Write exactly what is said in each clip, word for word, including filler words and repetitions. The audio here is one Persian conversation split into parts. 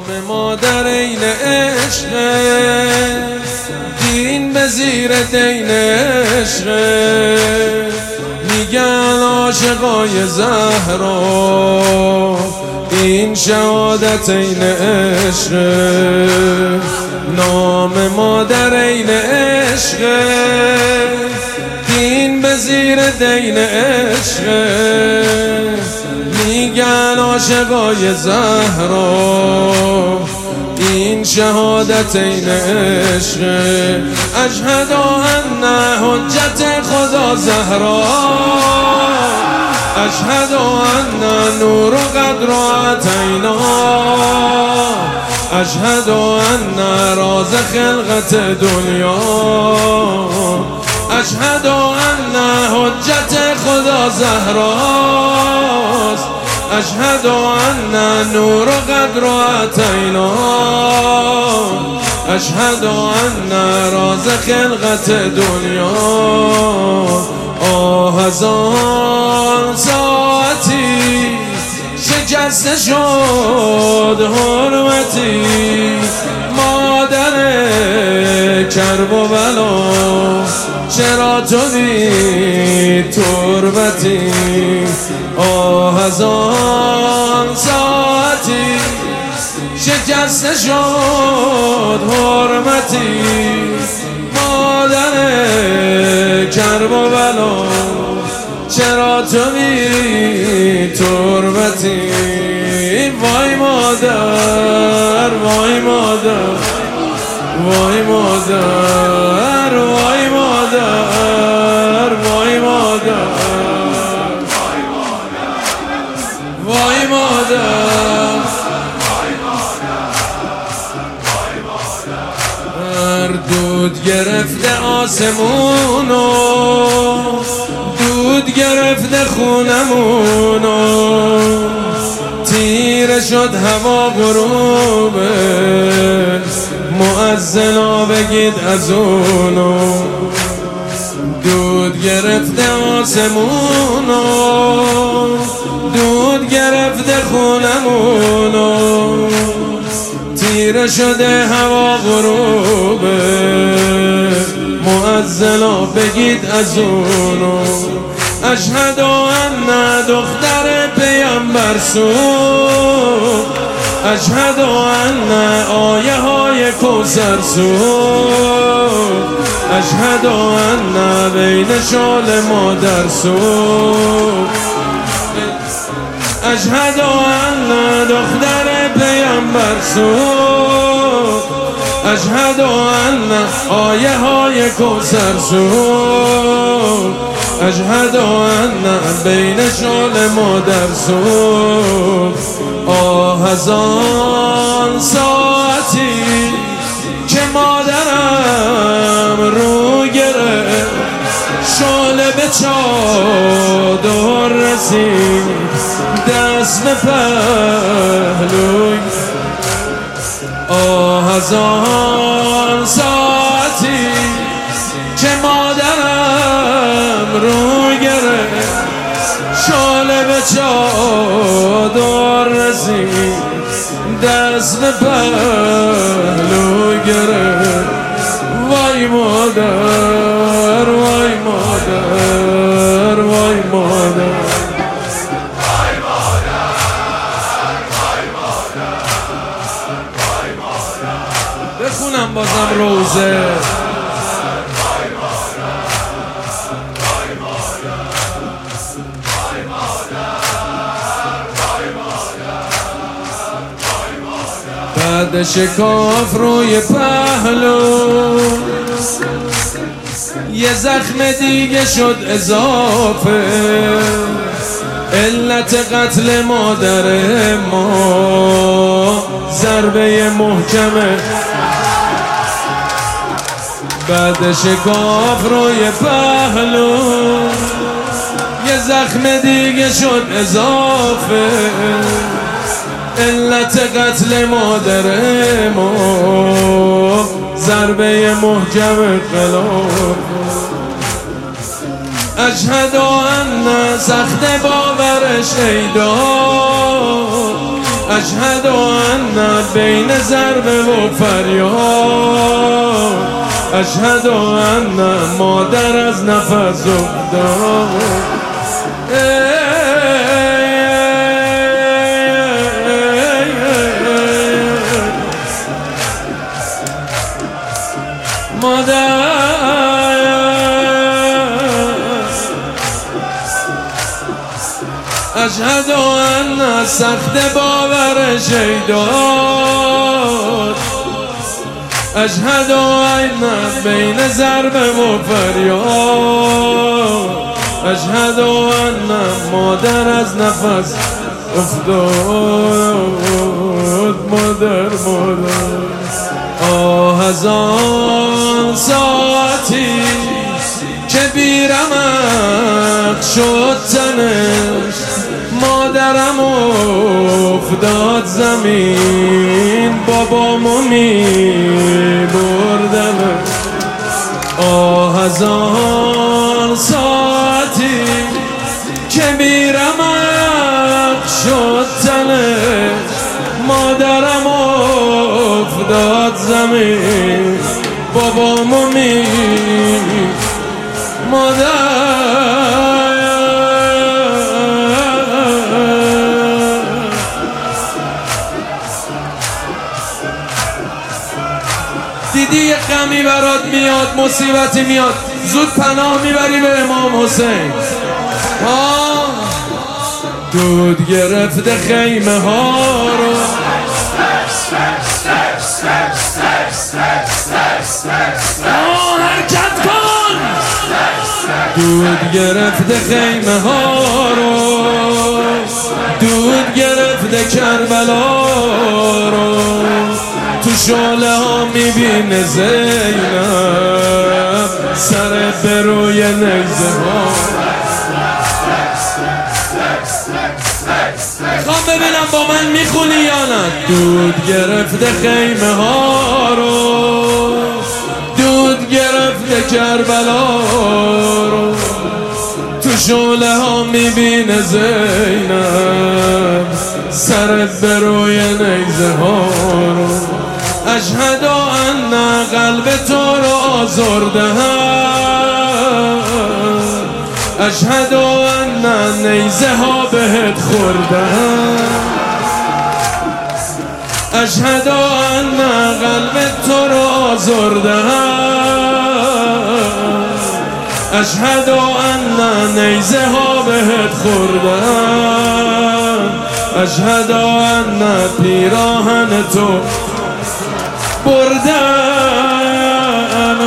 مادر این عشق، دین به زیر دین عشق. میگن عاشقای زهرا این شهادت این عشق. نام مادر این عشق، دین به زیر دین عشق. میگن عاشقای زهرا این شهادت این عشق. اشهد ان حجت خدا زهرا، اشهد ان نور قدر عطینا، اشهد ان راز خلقت دنیا، اشهد ان حجت خدا زهراست، اشهد ان نور قدر عطینا، اشهد ان راز خلقت دنیا. آه از آن ساعتی شکسته شد حرمتی، مادر کرب و بلا چرا تو بی تربتی. آه از آن ساعتی شکسته شد حرمتی، مادر کرب و بلا چرا تو بی تربتی. وای مادر وای مادر وای مادر وای مادر وای مادر وای مادر. دود گرفته آسمونو، دود گرفته خونمونو، تیره شد هوا غروبه، مؤذنا بگید از اونو. دود گرفته آسمونو، دود گرفته خونمونو، تیره شده هوا غروبه، مؤذنا بگید از اونو. اشهد ان دختر پیامبر سو، اشهد ان آیه های کوثر سو، اشهد ان بین شال مادر سو، اشهد ان دختر پیامبر سو، اشهد ان آیه های کوثر سو، اشهد ان بین شال مادر سو. آه از آن ساعتی که مادرم رو گرفت، شاله به چادر رسید، دست به پهلوی. آه از آن ساعتی که مادرم رو گرفت، شاله به چادر رسید، دست به پهلو گرفت. وای مادر وای مادر وای مادر بخونم بازم روزه. بعد شکاف روی پهلو، یه زخم دیگه شد اضافه، علت قتل مادر ما ضربه محکمه. بعد شکاف روی پهلو، یه زخم دیگه شد اضافه، علت قتل مادر ما ضربه محکم خلاف. اشهد ان سخت باورش ایداد، اشهد ان بین ضرب و فریاد اشهد ان مادر از نفس افتاد مادر اشهد ان سخت باور شیداد اشهد ان بین ضرب و فریاد اشهد ان مادر از نفس افتاد مادر مادر آه از آن ساعتی که بیرمق شد تنش مادرم افتاد زمین بابامو می بردم آه از آن ساعتی که بیرمق شد تنش مادرم افتاد زمین بابامو می مادر دیدی یه غمی برات میاد مصیبتی میاد زود پناه میبری به امام حسین ها دود گرفته خیمه ها رو حرکت کن دود گرفته خیمه ها رو دود گرفته کربلا رو تو شعله ها میبینه زینب سر به روی نیزه ها خوام ببینم با من میخونی یا نه دود گرفته خیمه ها رو دود گرفته کربلا رو تو شعله ها میبینه زینب سر به روی نیزه ها رو اشهد ان قلب تو رو آزرده هم اشهد ان نیزه ها بهت خورده هم اشهد ان قلب تو رو آزرده هم اشهد ان نیزه ها بهت خورده هم اشهد ان پیراهن تو بردن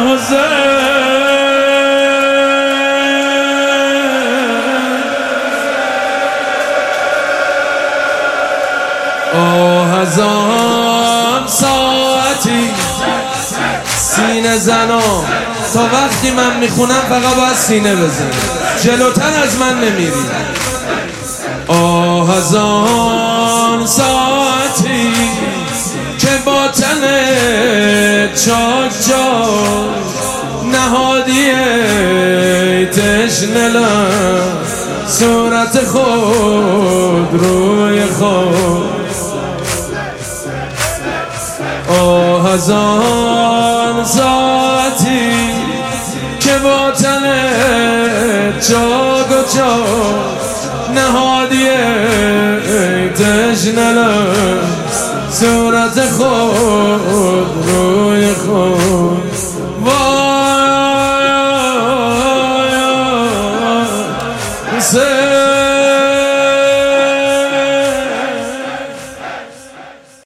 حسین آه از آن ساعتی سینه زنا تا وقتی من میخونم فقط باید سینه بزن جلوتر از من نمیری آه از آن ساعتی که با تن چاک چاک نهادی تشنه لب صورت خود روی خود آه از آن ساعتی که با تن چاک و چاک نهادی تشنه لب صورت خود روی خود وای حسین